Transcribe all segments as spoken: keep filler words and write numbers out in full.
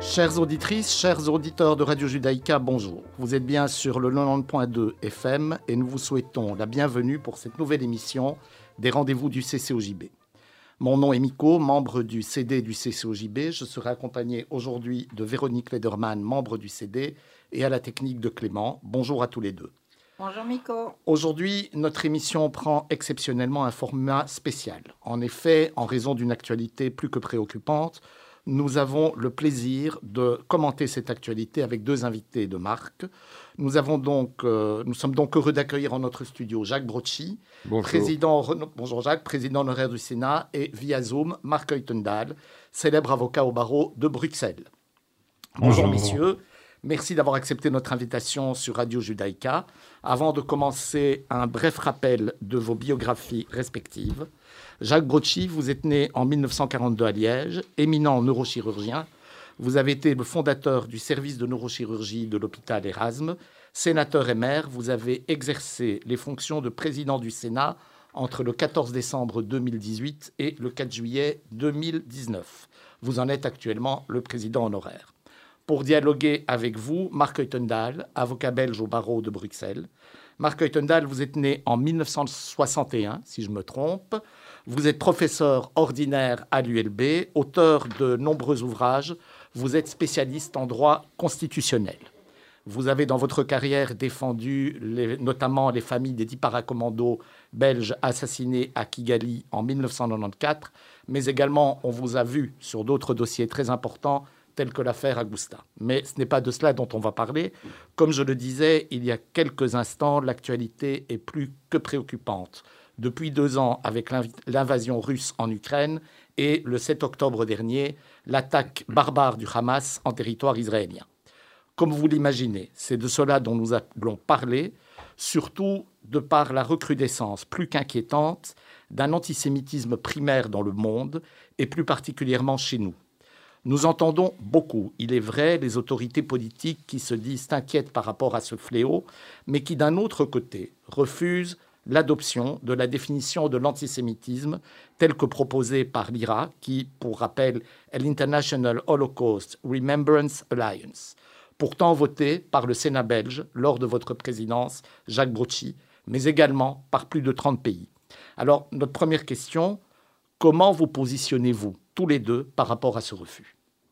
Chères auditrices, chers auditeurs de Radio Judaïka, bonjour. Vous êtes bien sur le quatre-vingt-dix point deux F M et nous vous souhaitons la bienvenue pour cette nouvelle émission des rendez-vous du C C O J B. Mon nom est Miko, membre du C D du C C O J B. Je serai accompagné aujourd'hui de Véronique Lederman, membre du C D, et à la technique de Clément. Bonjour à tous les deux. Bonjour Miko. Aujourd'hui, notre émission prend exceptionnellement un format spécial. En effet, en raison d'une actualité plus que préoccupante, nous avons le plaisir de commenter cette actualité avec deux invités de marque. Nous, avons donc, euh, nous sommes donc heureux d'accueillir en notre studio Jacques Brotchi, président, bonjour Jacques, président honoraire du Sénat, et via Zoom, Marc Uytendal, célèbre avocat au barreau de Bruxelles. Bonjour, bonjour messieurs. Merci d'avoir accepté notre invitation sur Radio Judaïka. Avant de commencer, un bref rappel de vos biographies respectives. Jacques Brotchi, vous êtes né en mille neuf cent quarante-deux à Liège, éminent neurochirurgien. Vous avez été le fondateur du service de neurochirurgie de l'hôpital Erasme. Sénateur et maire, vous avez exercé les fonctions de président du Sénat entre le quatorze décembre deux mille dix-huit et le quatre juillet deux mille dix-neuf. Vous en êtes actuellement le président honoraire. Pour dialoguer avec vous, Marc Uytendal, avocat belge au barreau de Bruxelles. Marc Uytendal, vous êtes né en mille neuf cent soixante et un, si je me trompe. Vous êtes professeur ordinaire à l'U L B, auteur de nombreux ouvrages. Vous êtes spécialiste en droit constitutionnel. Vous avez, dans votre carrière, défendu les, notamment les familles des dix paracommandos belges assassinés à Kigali en mille neuf cent quatre-vingt-quatorze, mais également, on vous a vu sur d'autres dossiers très importants, tels que l'affaire Agusta. Mais ce n'est pas de cela dont on va parler. Comme je le disais il y a quelques instants, l'actualité est plus que préoccupante. Depuis deux ans, avec l'invasion russe en Ukraine et le sept octobre dernier, l'attaque barbare du Hamas en territoire israélien. Comme vous l'imaginez, c'est de cela dont nous allons parler, surtout de par la recrudescence plus qu'inquiétante d'un antisémitisme primaire dans le monde et plus particulièrement chez nous. Nous entendons beaucoup, il est vrai, les autorités politiques qui se disent inquiètes par rapport à ce fléau, mais qui, d'un autre côté, refusent l'adoption de la définition de l'antisémitisme telle que proposée par l'I R A, qui, pour rappel, est l'International Holocaust Remembrance Alliance, pourtant votée par le Sénat belge lors de votre présidence, Jacques Brotchi, mais également par plus de trente pays. Alors, notre première question, comment vous positionnez-vous tous les deux par rapport à ce refus?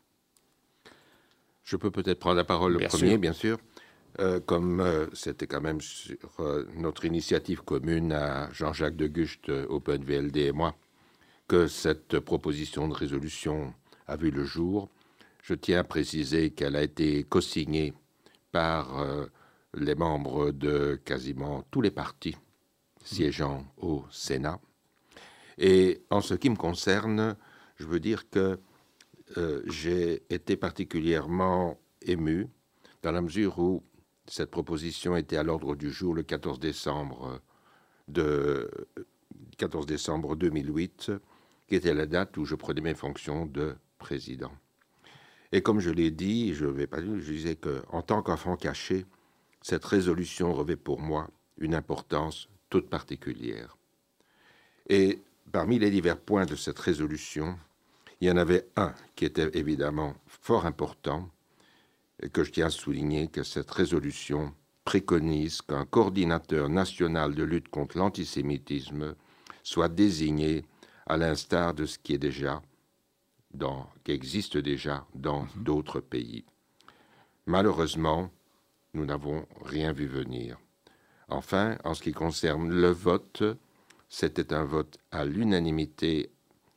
Je peux peut-être prendre la parole le bien premier, sûr. bien sûr. Euh, comme euh, c'était quand même sur euh, notre initiative commune à Jean-Jacques de Gucht, euh, Open V L D et moi, que cette proposition de résolution a vu le jour, je tiens à préciser qu'elle a été co-signée par euh, les membres de quasiment tous les partis siégeant au Sénat. Et en ce qui me concerne, je veux dire que euh, j'ai été particulièrement ému dans la mesure où cette proposition était à l'ordre du jour le quatorze décembre, de, quatorze décembre deux mille huit, qui était la date où je prenais mes fonctions de président. Et comme je l'ai dit, je ne vais pas dire, je disais qu'en tant qu'enfant caché, cette résolution revêt pour moi une importance toute particulière. Et parmi les divers points de cette résolution, il y en avait un qui était évidemment fort important, et que je tiens à souligner, que cette résolution préconise qu'un coordinateur national de lutte contre l'antisémitisme soit désigné à l'instar de ce qui est déjà dans, qui existe déjà dans mmh. d'autres pays. Malheureusement, nous n'avons rien vu venir. Enfin, en ce qui concerne le vote, c'était un vote à l'unanimité,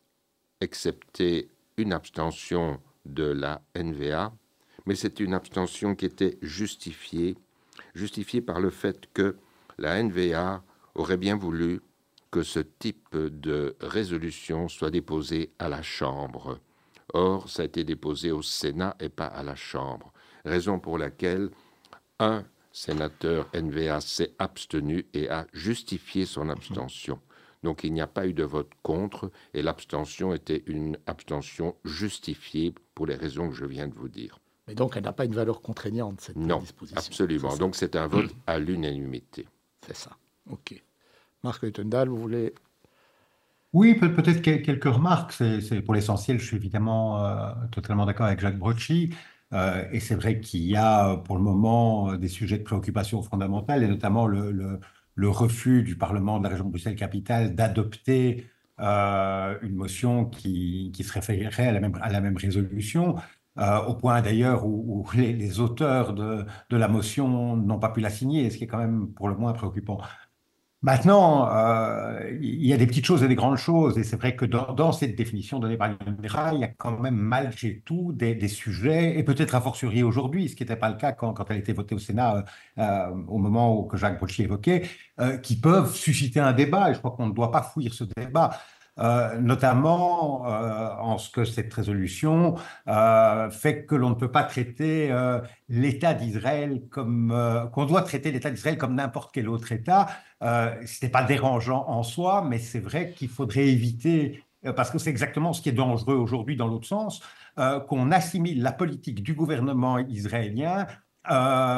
excepté une abstention de la N V A, mais c'est une abstention qui était justifiée, justifiée par le fait que la N V A aurait bien voulu que ce type de résolution soit déposé à la Chambre. Or, ça a été déposé au Sénat et pas à la Chambre, raison pour laquelle un sénateur N V A s'est abstenu et a justifié son abstention. Donc, il n'y a pas eu de vote contre et l'abstention était une abstention justifiée pour les raisons que je viens de vous dire. Mais donc, elle n'a pas une valeur contraignante, cette non, disposition. Non, absolument. Donc, c'est un vote à l'unanimité. C'est ça. OK. Marc Uytendal, vous voulez Oui, peut- peut-être quel- quelques remarques. C'est, c'est- pour l'essentiel, je suis évidemment euh, totalement d'accord avec Jacques Brocchi. Euh, et c'est vrai qu'il y a euh, pour le moment euh, des sujets de préoccupation fondamentale, et notamment le, le- le refus du Parlement de la région de Bruxelles-Capitale d'adopter euh, une motion qui, qui se référerait à la même, à la même résolution, euh, au point d'ailleurs où, où les, les auteurs de, de la motion n'ont pas pu la signer, ce qui est quand même pour le moins préoccupant. Maintenant, euh, il y a des petites choses et des grandes choses, et c'est vrai que dans, dans cette définition donnée par l'UNRWA, il y a quand même malgré tout des, des sujets, et peut-être a fortiori aujourd'hui, ce qui n'était pas le cas quand, quand elle a été votée au Sénat euh, euh, au moment où, que Jacques Brocchi évoquait, euh, qui peuvent susciter un débat, et je crois qu'on ne doit pas fuir ce débat. Euh, notamment euh, en ce que cette résolution euh, fait que l'on ne peut pas traiter euh, l'État d'Israël comme euh, qu'on doit traiter l'État d'Israël comme n'importe quel autre État. Euh, ce n'est pas dérangeant en soi, mais c'est vrai qu'il faudrait éviter, euh, parce que c'est exactement ce qui est dangereux aujourd'hui dans l'autre sens, euh, qu'on assimile la politique du gouvernement israélien euh,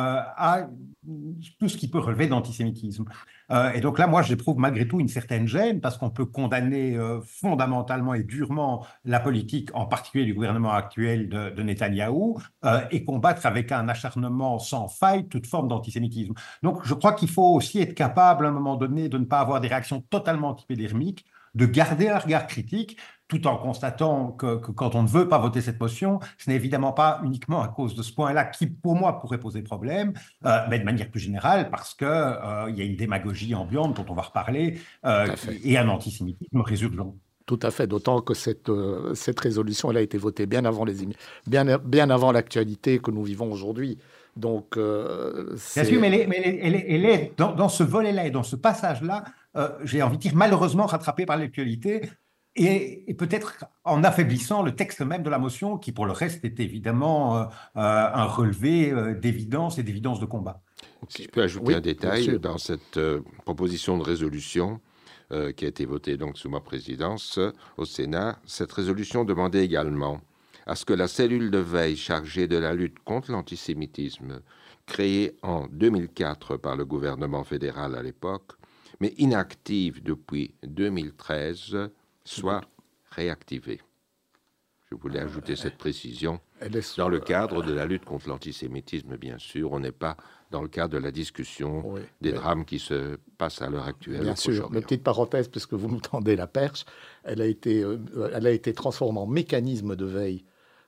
à tout ce qui peut relever d'antisémitisme. Euh, et donc là, moi, j'éprouve malgré tout une certaine gêne parce qu'on peut condamner euh, fondamentalement et durement la politique, en particulier du gouvernement actuel de, de Netanyahou, euh, et combattre avec un acharnement sans faille toute forme d'antisémitisme. Donc, je crois qu'il faut aussi être capable, à un moment donné, de ne pas avoir des réactions totalement antipédermiques, de garder un regard critique, tout en constatant que, que quand on ne veut pas voter cette motion, ce n'est évidemment pas uniquement à cause de ce point-là qui, pour moi, pourrait poser problème, euh, mais de manière plus générale, parce qu'il euh, y a une démagogie ambiante dont on va reparler, Tout euh, à fait. et un antisémitisme résurgent. Tout à fait, d'autant que cette, euh, cette résolution elle a été votée bien avant les émi- bien, bien avant l'actualité que nous vivons aujourd'hui. Donc, euh, Bien sûr, mais c'est elle est, mais elle est- elle est- elle est dans, dans ce volet-là et dans ce passage-là, euh, j'ai envie de dire malheureusement rattrapé par l'actualité et, et peut-être en affaiblissant le texte même de la motion, qui pour le reste est évidemment euh, euh, un relevé euh, d'évidence et d'évidence de combat. Si OK. je peux ajouter un Oui, bien détail, sûr. dans cette euh, proposition de résolution euh, qui a été votée donc sous ma présidence euh, au Sénat, cette résolution demandait également à ce que la cellule de veille chargée de la lutte contre l'antisémitisme, créée en deux mille quatre par le gouvernement fédéral à l'époque, mais inactive depuis deux mille treize, soit réactivée. Je voulais ajouter cette précision. Elle est sous- Dans le cadre de la lutte contre l'antisémitisme, bien sûr, on n'est pas dans le cadre de la discussion oui, des mais drames qui se passent à l'heure actuelle bien au sûr. Mais Proche-Orient. petite parenthèse, puisque vous nous tendez la perche, elle a été, euh, elle a été transformée en mécanisme de veille,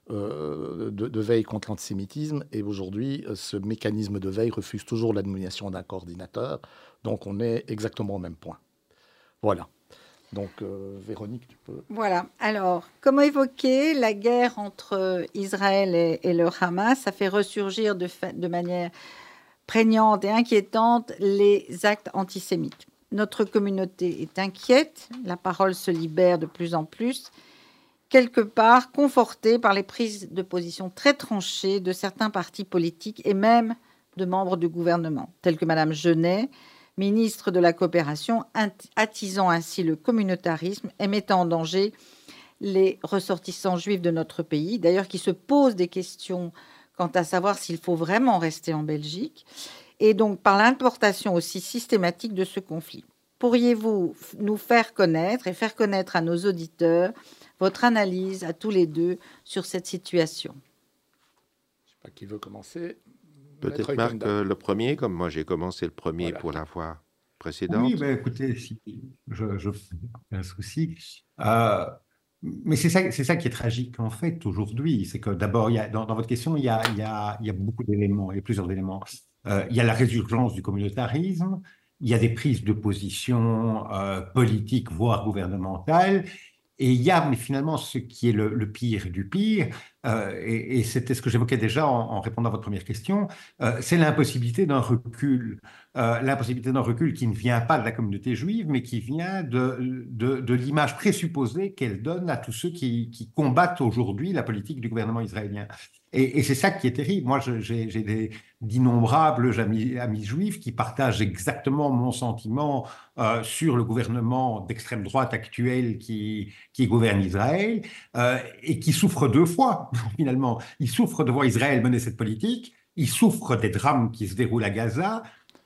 euh, de, de veille contre l'antisémitisme. Et aujourd'hui, euh, ce mécanisme de veille refuse toujours la nomination d'un coordinateur. Donc, on est exactement au même point. Voilà. Donc, euh, Véronique, tu peux. Voilà. Alors, comme évoqué, la guerre entre Israël et, et le Hamas a fait ressurgir de, fa- de manière prégnante et inquiétante les actes antisémites. Notre communauté est inquiète, la parole se libère de plus en plus, quelque part confortée par les prises de position très tranchées de certains partis politiques et même de membres du gouvernement, tels que Madame Genet, ministre de la Coopération, attisant ainsi le communautarisme et mettant en danger les ressortissants juifs de notre pays, d'ailleurs qui se posent des questions quant à savoir s'il faut vraiment rester en Belgique, et donc par l'importation aussi systématique de ce conflit. Pourriez-vous nous faire connaître et faire connaître à nos auditeurs votre analyse à tous les deux sur cette situation? Je ne sais pas qui veut commencer. Peut-être Maître Marc Kenda. euh, le premier, comme moi j'ai commencé le premier Voilà. pour la fois Oui, précédente. ben écoutez, si, je, je fais un souci. Euh, mais c'est ça, c'est ça qui est tragique en fait aujourd'hui. C'est que d'abord, il y a, dans, dans votre question, il y a, il y a, il y a beaucoup d'éléments, il y a plusieurs éléments. Euh, il y a la résurgence du communautarisme, il y a des prises de position euh, politiques, voire gouvernementales. Et il y a, mais finalement, ce qui est le, le pire du pire, euh, et, et c'était ce que j'évoquais déjà en, en répondant à votre première question, euh, c'est l'impossibilité d'un recul. Euh, l'impossibilité d'un recul qui ne vient pas de la communauté juive, mais qui vient de, de, de l'image présupposée qu'elle donne à tous ceux qui, qui combattent aujourd'hui la politique du gouvernement israélien. Et, et c'est ça qui est terrible. Moi, je- j'ai j'ai des- d'innombrables amis, amis juifs qui partagent exactement mon sentiment euh, sur le gouvernement d'extrême droite actuel qui, qui gouverne Israël euh, et qui souffrent deux fois, finalement. Ils souffrent de voir Israël mener cette politique, ils souffrent des drames qui se déroulent à Gaza,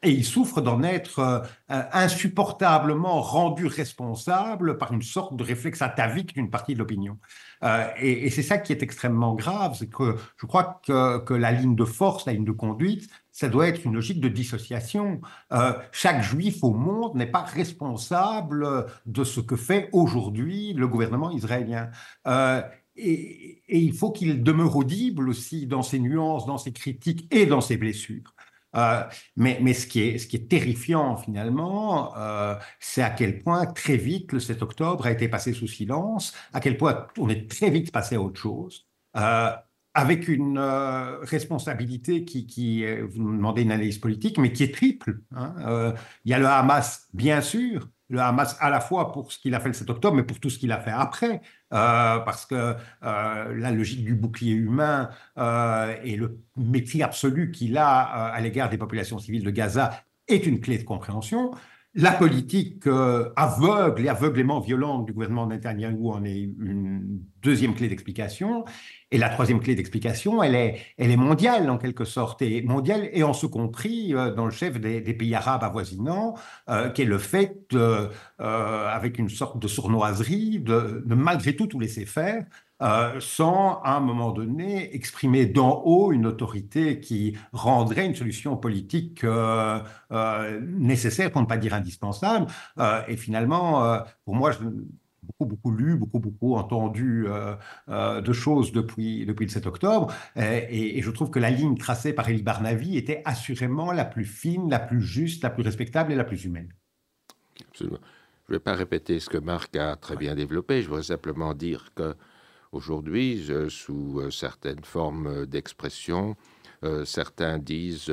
et il souffre d'en être euh, insupportablement rendu responsable par une sorte de réflexe atavique d'une partie de l'opinion. Euh, et et c'est ça qui est extrêmement grave, c'est que je crois que, que la ligne de force, la ligne de conduite, ça doit être une logique de dissociation. Euh, chaque juif au monde n'est pas responsable de ce que fait aujourd'hui le gouvernement israélien. Euh, et, et il faut qu'il demeure audible aussi dans ses nuances, dans ses critiques et dans ses blessures. Euh, mais, mais ce qui est, ce qui est terrifiant finalement, euh, c'est à quel point très vite le sept octobre a été passé sous silence, à quel point on est très vite passé à autre chose, euh, avec une euh, responsabilité qui, qui, vous me demandez une analyse politique, mais qui est triple. Hein. Euh, il y a le Hamas, bien sûr, le Hamas à la fois pour ce qu'il a fait le sept octobre, mais pour tout ce qu'il a fait après, euh, parce que euh, la logique du bouclier humain euh, et le mépris absolu qu'il a euh, à l'égard des populations civiles de Gaza est une clé de compréhension. La politique euh, aveugle et aveuglément violente du gouvernement Netanyahou en est une deuxième clé d'explication. Et la troisième clé d'explication, elle est, elle est mondiale en quelque sorte, et mondiale, et en ce compris euh, dans le chef des, des pays arabes avoisinants, euh, qui est le fait, de, euh, avec une sorte de sournoiserie, de, de malgré tout tout laisser faire, Euh, sans, à un moment donné, exprimer d'en haut une autorité qui rendrait une solution politique euh, euh, nécessaire, pour ne pas dire indispensable. Euh, et finalement, euh, pour moi, j'ai beaucoup, beaucoup lu, beaucoup, beaucoup entendu euh, euh, de choses depuis, depuis le sept octobre, et, et je trouve que la ligne tracée par Elie Barnavi était assurément la plus fine, la plus juste, la plus respectable et la plus humaine. Absolument. Je ne vais pas répéter ce que Marc a très bien développé, je voudrais simplement dire que aujourd'hui, sous certaines formes d'expression, euh, certains disent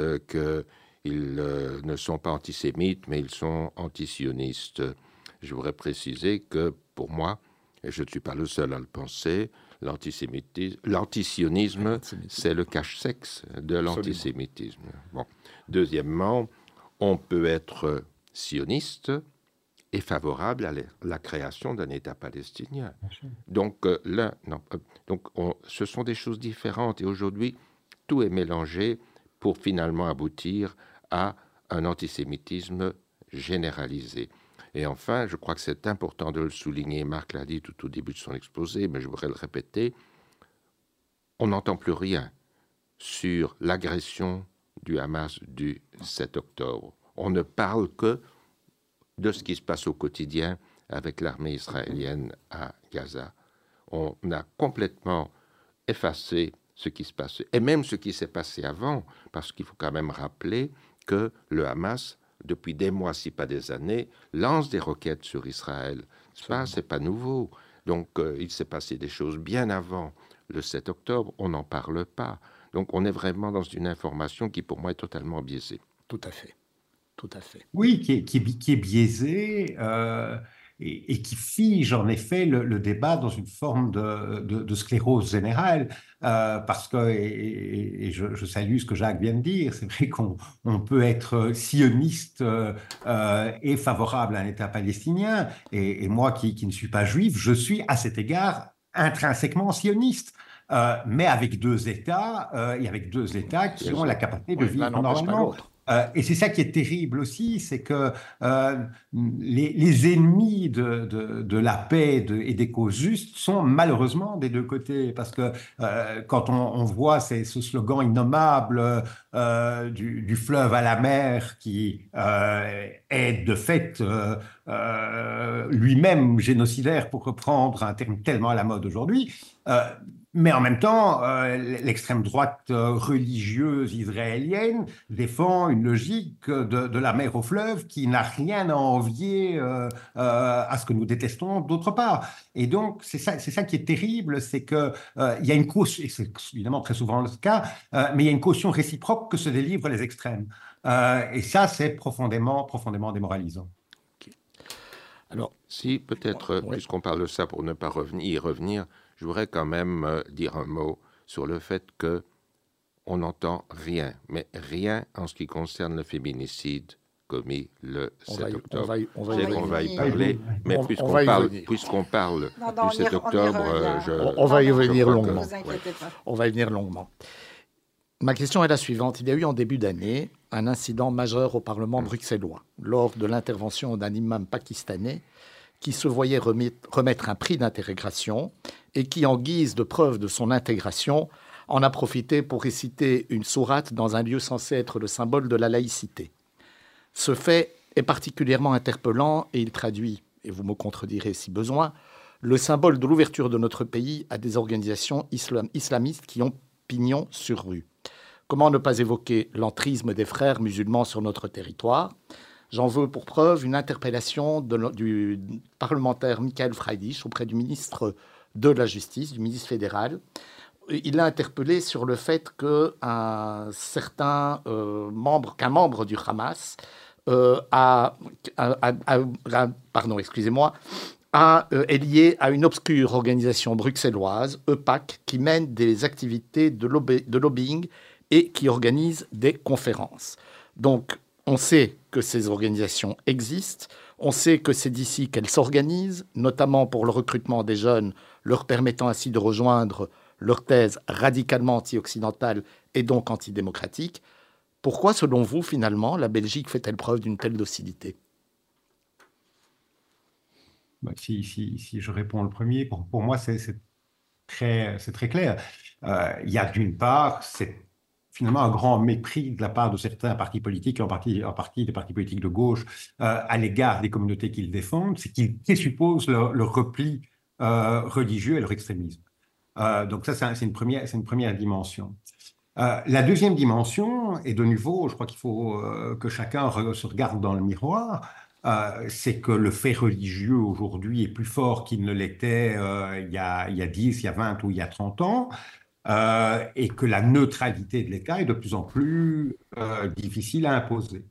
qu'ils euh, ne sont pas antisémites, mais ils sont antisionistes. Je voudrais préciser que, pour moi, et je ne suis pas le seul à le penser, l'antisémitisme, l'antisionisme, c'est le cache-sexe de l'antisémitisme. Bon. Deuxièmement, on peut être sioniste est favorable à la création d'un État palestinien. Donc, euh, là, non, euh, donc on, ce sont des choses différentes. Et aujourd'hui, tout est mélangé pour finalement aboutir à un antisémitisme généralisé. Et enfin, je crois que c'est important de le souligner, Marc l'a dit tout au début de son exposé, mais je voudrais le répéter, on n'entend plus rien sur l'agression du Hamas du sept octobre. On ne parle que de ce qui se passe au quotidien avec l'armée israélienne à Gaza. On a complètement effacé ce qui se passait, et même ce qui s'est passé avant, parce qu'il faut quand même rappeler que le Hamas, depuis des mois, si pas des années, lance des roquettes sur Israël. C'est pas, c'est pas nouveau. Donc, euh, il s'est passé des choses bien avant le sept octobre, on n'en parle pas. Donc, on est vraiment dans une information qui, pour moi, est totalement biaisée. Tout à fait. Tout à fait. Oui, qui est, qui est, qui est biaisé euh, et, et qui fige en effet le, le débat dans une forme de, de, de sclérose générale, euh, parce que, et, et je, je salue ce que Jacques vient de dire, c'est vrai qu'on on peut être sioniste euh, et favorable à un État palestinien, et, et moi qui, qui ne suis pas juif, je suis à cet égard intrinsèquement sioniste. Euh, mais avec deux États, euh, et avec deux États qui ont la capacité de oui, vivre normalement. Euh, et c'est ça qui est terrible aussi, c'est que euh, les, les ennemis de, de, de la paix de, et des causes justes sont malheureusement des deux côtés, parce que euh, quand on, on voit ces, ce slogan innommable euh, du, du fleuve à la mer, qui euh, est de fait euh, euh, lui-même génocidaire, pour reprendre un terme tellement à la mode aujourd'hui, euh, mais en même temps, euh, l'extrême droite euh, religieuse israélienne défend une logique de, de la mer au fleuve qui n'a rien à envier euh, euh, à ce que nous détestons d'autre part. Et donc, c'est ça, c'est ça qui est terrible, c'est qu'il euh, y a une caution, et c'est évidemment très souvent le cas, euh, mais il y a une caution réciproque que se délivrent les extrêmes. Euh, et ça, c'est profondément, profondément démoralisant. Okay. Alors, si peut-être, ouais. puisqu'on parle de ça pour ne pas revenir, y revenir, je voudrais quand même euh, dire un mot sur le fait que on n'entend rien, mais rien en ce qui concerne le féminicide commis le on sept octobre. On va y, on va y, on va y parler, mais on, puisqu'on on parle, puisqu'on parle non, non, du sept octobre, on, je... on va y venir longuement. Ouais. On va y venir longuement. Ma question est la suivante. Il y a eu en début d'année un incident majeur au Parlement bruxellois lors de l'intervention d'un imam pakistanais qui se voyait remettre un prix d'intégration et qui, en guise de preuve de son intégration, en a profité pour réciter une sourate dans un lieu censé être le symbole de la laïcité. Ce fait est particulièrement interpellant et il traduit, et vous me contredirez si besoin, le symbole de l'ouverture de notre pays à des organisations islam- islamistes qui ont pignon sur rue. Comment ne pas évoquer l'entrisme des frères musulmans sur notre territoire ? J'en veux pour preuve une interpellation de, du parlementaire Michael Freilich auprès du ministre de la Justice, du ministre fédéral. Il l'a interpellé sur le fait qu'un certain euh, membre, qu'un membre du Hamas euh, a, a, a, a, a, pardon, excusez-moi, a, euh, est lié à une obscure organisation bruxelloise, E P A C, qui mène des activités de, lobby, de lobbying et qui organise des conférences. Donc, on sait que ces organisations existent, on sait que c'est d'ici qu'elles s'organisent, notamment pour le recrutement des jeunes, leur permettant ainsi de rejoindre leur thèse radicalement anti-occidentale et donc antidémocratique. Pourquoi, selon vous, finalement, la Belgique fait-elle preuve d'une telle docilité ? Bah, si, si, si je réponds le premier, pour, pour moi, c'est, c'est, très, c'est très clair. Euh, il y a d'une part, c'est finalement un grand mépris de la part de certains partis politiques, en partie, en partie des partis politiques de gauche, euh, à l'égard des communautés qu'ils défendent, c'est qu'ils présupposent leur, leur repli euh, religieux et leur extrémisme. Euh, donc ça, c'est, un, c'est, une première, c'est une première dimension. Euh, la deuxième dimension, et de nouveau, je crois qu'il faut euh, que chacun re, se regarde dans le miroir, euh, c'est que le fait religieux aujourd'hui est plus fort qu'il ne l'était euh, il y a, il y a dix, il y a vingt ou il y a trente ans. Euh, et que la neutralité de l'État est de plus en plus euh, difficile à imposer.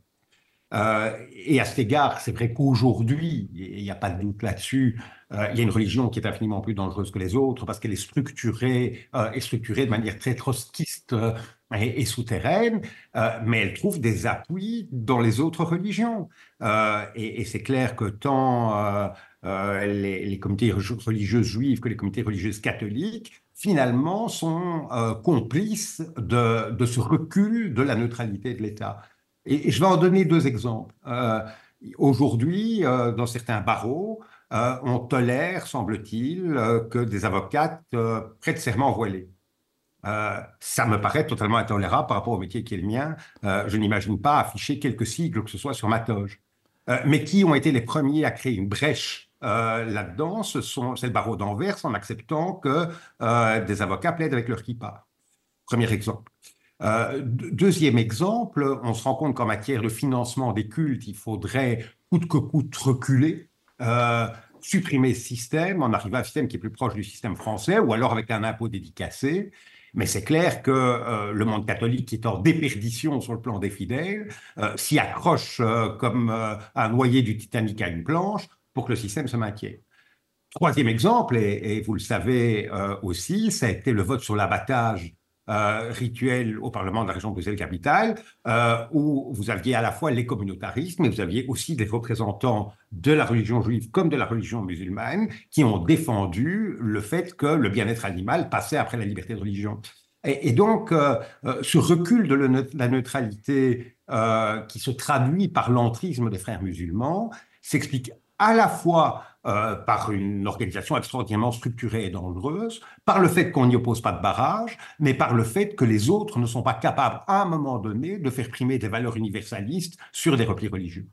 Euh, et à cet égard, c'est vrai qu'aujourd'hui, il n'y a pas de doute là-dessus, euh, il y a une religion qui est infiniment plus dangereuse que les autres parce qu'elle est structurée, euh, est structurée de manière très trotskiste euh, et, et souterraine, euh, mais elle trouve des appuis dans les autres religions. Euh, et, et c'est clair que tant euh, euh, les, les communautés religieuses juives que les communautés religieuses catholiques finalement, sont euh, complices de, de ce recul de la neutralité de l'État. Et, et je vais en donner deux exemples. Euh, aujourd'hui, euh, dans certains barreaux, euh, on tolère, semble-t-il, euh, que des avocates euh, prêtent serment voilé. Euh, ça me paraît totalement intolérable par rapport au métier qui est le mien. Euh, je n'imagine pas afficher quelques sigles que ce soit sur ma toge. Euh, mais qui ont été les premiers à créer une brèche euh, là-dedans, ce sont, c'est le barreau d'Anvers en acceptant que euh, des avocats plaident avec leur kippa. Premier exemple. Euh, deuxième exemple, on se rend compte qu'en matière de financement des cultes, il faudrait coûte que coûte reculer, euh, supprimer ce système, en arriver à un système qui est plus proche du système français, ou alors avec un impôt dédicacé. Mais c'est clair que euh, le monde catholique, qui est en déperdition sur le plan des fidèles, euh, s'y accroche euh, comme euh, un noyé du Titanic à une planche pour que le système se maintienne. Troisième exemple, et, et vous le savez euh, aussi, ça a été le vote sur l'abattage euh, rituel au Parlement de la région de Bruxelles-Capitale, euh, où vous aviez à la fois les communautaristes, mais vous aviez aussi des représentants de la religion juive comme de la religion musulmane qui ont défendu le fait que le bien-être animal passait après la liberté de religion. Et, et donc, euh, euh, ce recul de le, la neutralité euh, qui se traduit par l'entrisme des frères musulmans s'explique à la fois euh, par une organisation extraordinairement structurée et dangereuse, par le fait qu'on n'y oppose pas de barrage, mais par le fait que les autres ne sont pas capables, à un moment donné, de faire primer des valeurs universalistes sur des replis religieux.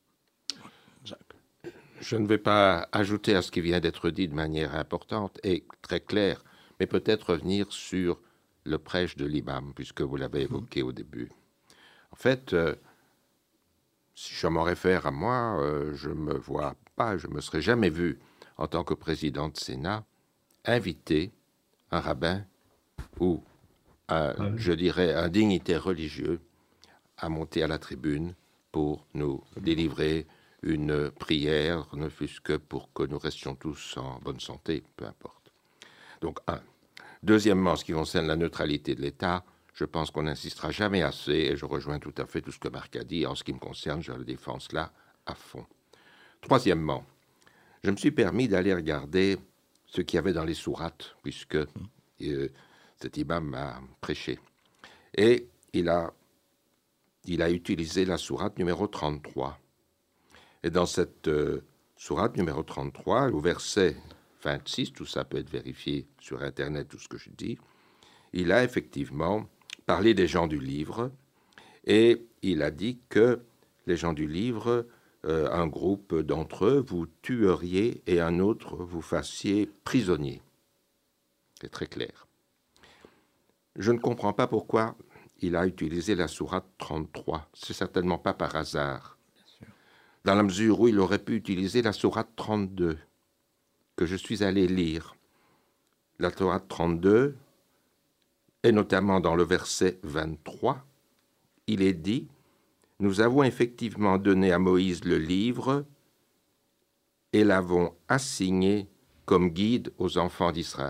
Je ne vais pas ajouter à ce qui vient d'être dit de manière importante et très claire, mais peut-être revenir sur le prêche de l'imam, puisque vous l'avez évoqué au début. En fait, euh, si je m'en réfère à moi, euh, je ne me vois pas, je ne me serais jamais vu, en tant que président de Sénat, inviter un rabbin ou, un, ah oui. je dirais, un dignitaire religieux à monter à la tribune pour nous délivrer une prière, ne fût-ce que pour que nous restions tous en bonne santé, peu importe. Donc, un. Deuxièmement, ce qui concerne la neutralité de l'État, je pense qu'on n'insistera jamais assez, et je rejoins tout à fait tout ce que Marc a dit. En ce qui me concerne, je le défends cela à fond. Troisièmement, je me suis permis d'aller regarder ce qu'il y avait dans les sourates, puisque euh, cet imam m'a prêché. Et il a, il a utilisé la sourate numéro trente-trois. Et dans cette euh, sourate numéro trente-trois, au verset vingt-six, tout ça peut être vérifié sur Internet, tout ce que je dis, il a effectivement parlé des gens du livre, et il a dit que les gens du livre, euh, un groupe d'entre eux, vous tueriez et un autre vous fassiez prisonnier. C'est très clair. Je ne comprends pas pourquoi il a utilisé la sourate trente-trois. C'est certainement pas par hasard. Dans la mesure où il aurait pu utiliser la sourate trente-deux, que je suis allé lire. La sourate trente-deux, et notamment dans le verset vingt-trois, il est dit « Nous avons effectivement donné à Moïse le livre et l'avons assigné comme guide aux enfants d'Israël. »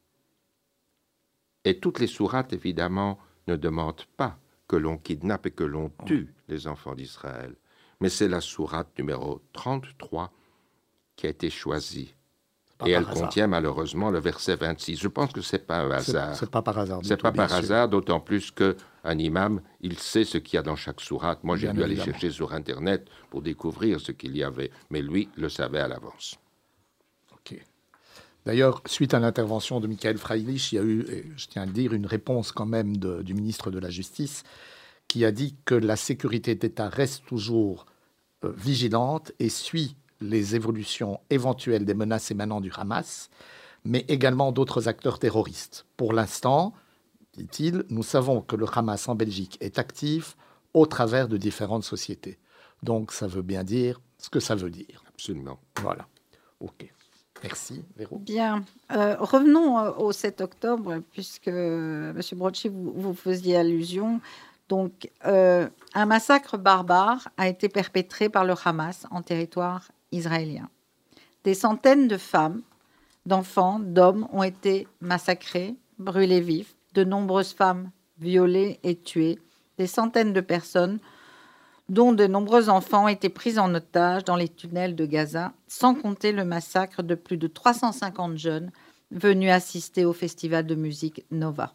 Et toutes les sourates, évidemment, ne demandent pas que l'on kidnappe et que l'on tue les enfants d'Israël. Mais c'est la sourate numéro trente-trois qui a été choisie. Et elle contient malheureusement le verset vingt-six. Je pense que ce n'est pas un hasard. C'est pas par hasard. C'est pas par hasard, d'autant plus qu'un imam, il sait ce qu'il y a dans chaque sourate. Moi, j'ai dû aller chercher sur Internet pour découvrir ce qu'il y avait. Mais lui le savait à l'avance. OK. D'ailleurs, suite à l'intervention de Michael Freilich, il y a eu, je tiens à le dire, une réponse quand même de, du ministre de la Justice qui a dit que la sécurité d'État reste toujours euh, vigilante et suit les évolutions éventuelles des menaces émanant du Hamas, mais également d'autres acteurs terroristes. Pour l'instant, dit-il, nous savons que le Hamas en Belgique est actif au travers de différentes sociétés. Donc, ça veut bien dire ce que ça veut dire. Absolument. Voilà. OK. Merci, Véro. Bien. Euh, revenons au sept octobre, puisque, M. Brocchi, vous, vous faisiez allusion. Donc, euh, un massacre barbare a été perpétré par le Hamas en territoire israélien. Des centaines de femmes, d'enfants, d'hommes ont été massacrés, brûlés vifs, de nombreuses femmes violées et tuées, des centaines de personnes, dont de nombreux enfants, ont été pris en otage dans les tunnels de Gaza, sans compter le massacre de plus de trois cent cinquante jeunes venus assister au festival de musique Nova.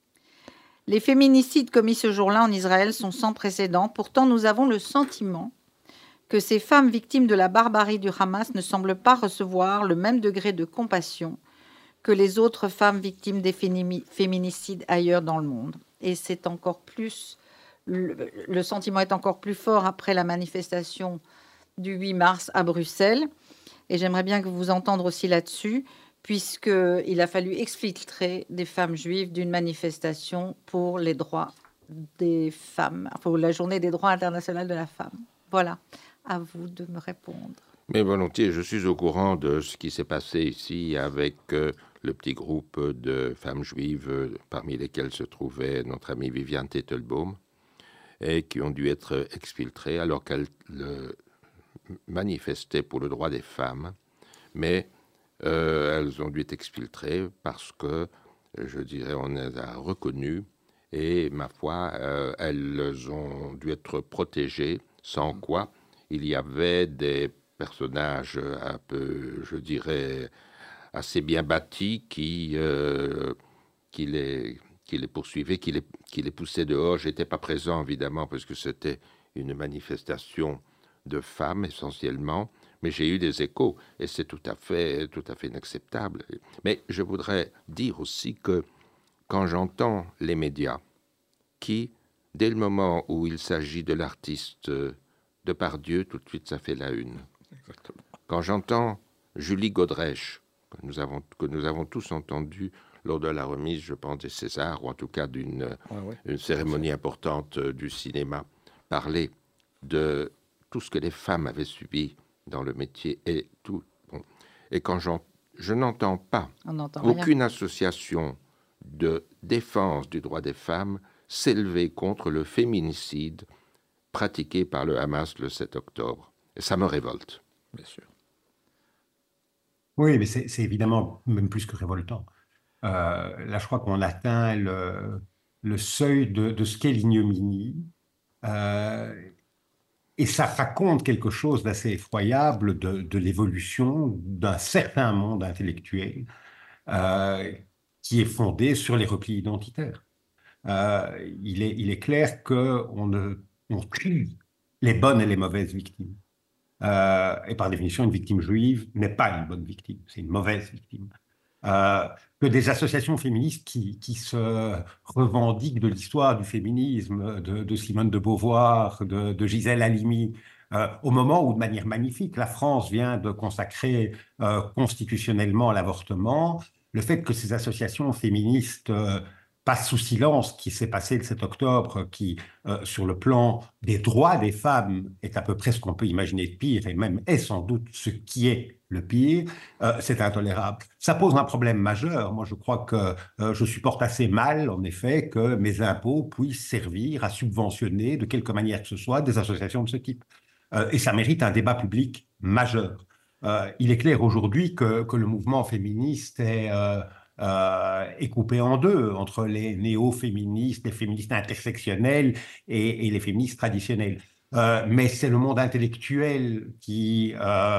Les féminicides commis ce jour-là en Israël sont sans précédent. Pourtant, nous avons le sentiment que ces femmes victimes de la barbarie du Hamas ne semblent pas recevoir le même degré de compassion que les autres femmes victimes des féminicides ailleurs dans le monde. Et c'est encore plus, le, le sentiment est encore plus fort après la manifestation du huit mars à Bruxelles. Et j'aimerais bien que vous entendre aussi là-dessus, puisqu'il a fallu exfiltrer des femmes juives d'une manifestation pour les droits des femmes, pour la journée des droits internationaux de la femme. Voilà, à vous de me répondre. Mais volontiers, je suis au courant de ce qui s'est passé ici avec euh, le petit groupe de femmes juives, euh, parmi lesquelles se trouvait notre amie Viviane Tettelbaum, et qui ont dû être exfiltrées alors qu'elles euh, manifestaient pour le droit des femmes. Mais euh, elles ont dû être exfiltrées parce que, je dirais, on les a reconnues et, ma foi, euh, elles ont dû être protégées, sans quoi il y avait des personnages un peu, je dirais, assez bien bâtis qui, euh, qui, les, qui les poursuivaient, qui les, qui les poussaient dehors. Je n'étais pas présent, évidemment, parce que c'était une manifestation de femmes, essentiellement, mais j'ai eu des échos, et c'est tout à fait, tout à fait inacceptable. Mais je voudrais dire aussi que quand j'entends les médias qui, dès le moment où il s'agit de l'artiste Depardieu, tout de suite ça fait la une. Exactement. Quand j'entends Julie Godrèche, que nous avons, que nous avons tous entendu lors de la remise, je pense, des Césars, ou en tout cas d'une ouais, ouais, une cérémonie importante du cinéma, parler de tout ce que les femmes avaient subi dans le métier et tout. Bon. Et quand j'en, je n'entends pas aucune rien. association de défense du droit des femmes s'élever contre le féminicide pratiqué par le Hamas le sept octobre. Et ça me révolte. Bien sûr. Oui, mais c'est, c'est évidemment même plus que révoltant. Euh, là, je crois qu'on atteint le, le seuil de, de ce qu'est l'ignominie. Euh, et ça raconte quelque chose d'assez effroyable de, de l'évolution d'un certain monde intellectuel euh, qui est fondé sur les replis identitaires. euh, il est, il est clair qu'on ne, on trie les bonnes et les mauvaises victimes. Euh, et par définition, une victime juive n'est pas une bonne victime, c'est une mauvaise victime. Euh, que des associations féministes qui, qui se revendiquent de l'histoire du féminisme, de, de Simone de Beauvoir, de, de Gisèle Halimi, euh, au moment où, de manière magnifique, la France vient de consacrer euh, constitutionnellement l'avortement, le fait que ces associations féministes euh, passent sous silence ce qui s'est passé le sept octobre, qui, euh, sur le plan des droits des femmes, est à peu près ce qu'on peut imaginer de pire, et même est sans doute ce qui est le pire, euh, c'est intolérable. Ça pose un problème majeur. Moi, je crois que euh, je supporte assez mal, en effet, que mes impôts puissent servir à subventionner, de quelque manière que ce soit, des associations de ce type. Euh, et ça mérite un débat public majeur. Euh, il est clair aujourd'hui que, que le mouvement féministe est... Euh, Euh, est coupé en deux entre les néo-féministes, les féministes intersectionnels et, et les féministes traditionnels. Euh, mais c'est le monde intellectuel qui,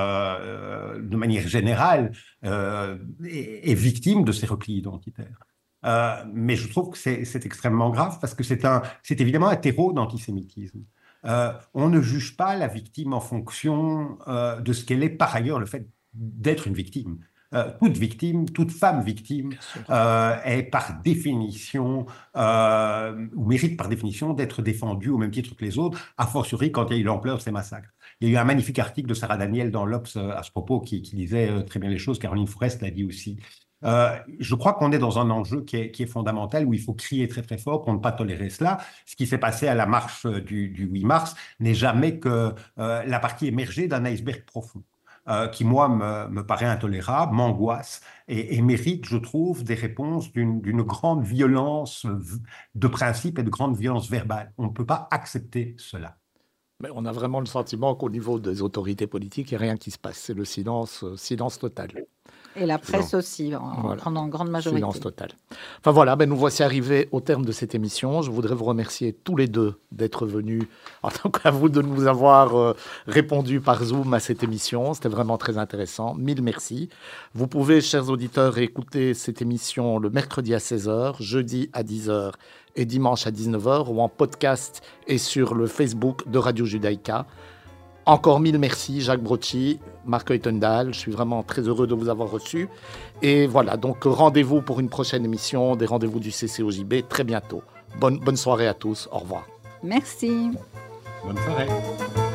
euh, de manière générale, euh, est, est victime de ces replis identitaires. Euh, mais je trouve que c'est, c'est extrêmement grave parce que c'est, un, c'est évidemment un terreau d'antisémitisme. Euh, on ne juge pas la victime en fonction euh, de ce qu'elle est par ailleurs, le fait d'être une victime. Euh, toute victime, toute femme victime euh, est par définition, euh, ou mérite par définition d'être défendue au même titre que les autres, a fortiori quand il y a eu l'ampleur de ces massacres. Il y a eu un magnifique article de Sarah Daniel dans l'Obs à ce propos qui, qui disait euh, très bien les choses, Caroline Fourest l'a dit aussi. Euh, je crois qu'on est dans un enjeu qui est, qui est fondamental, où il faut crier très très fort pour ne pas tolérer cela. Ce qui s'est passé à la marche du, du huit mars n'est jamais que euh, la partie émergée d'un iceberg profond. Euh, qui, moi, me, me paraît intolérable, m'angoisse et, et mérite, je trouve, des réponses d'une, d'une grande violence de principe et de grande violence verbale. On ne peut pas accepter cela. Mais on a vraiment le sentiment qu'au niveau des autorités politiques, il n'y a rien qui se passe. C'est le silence, euh, silence total. Et la presse non. aussi, en, voilà. en, en grande majorité. Silence total. Enfin voilà, ben nous voici arrivés au terme de cette émission. Je voudrais vous remercier tous les deux d'être venus, en tant qu'à vous de nous avoir euh, répondu par Zoom à cette émission. C'était vraiment très intéressant. Mille merci. Vous pouvez, chers auditeurs, écouter cette émission le mercredi à seize heures, jeudi à dix heures et dimanche à dix-neuf heures, ou en podcast et sur le Facebook de Radio Judaïka. Encore mille merci, Jacques Brocchi, Marc Heutendal. Je suis vraiment très heureux de vous avoir reçu. Et voilà, donc rendez-vous pour une prochaine émission, des rendez-vous du C C O J B très bientôt. Bonne, bonne soirée à tous. Au revoir. Merci. Bonne soirée.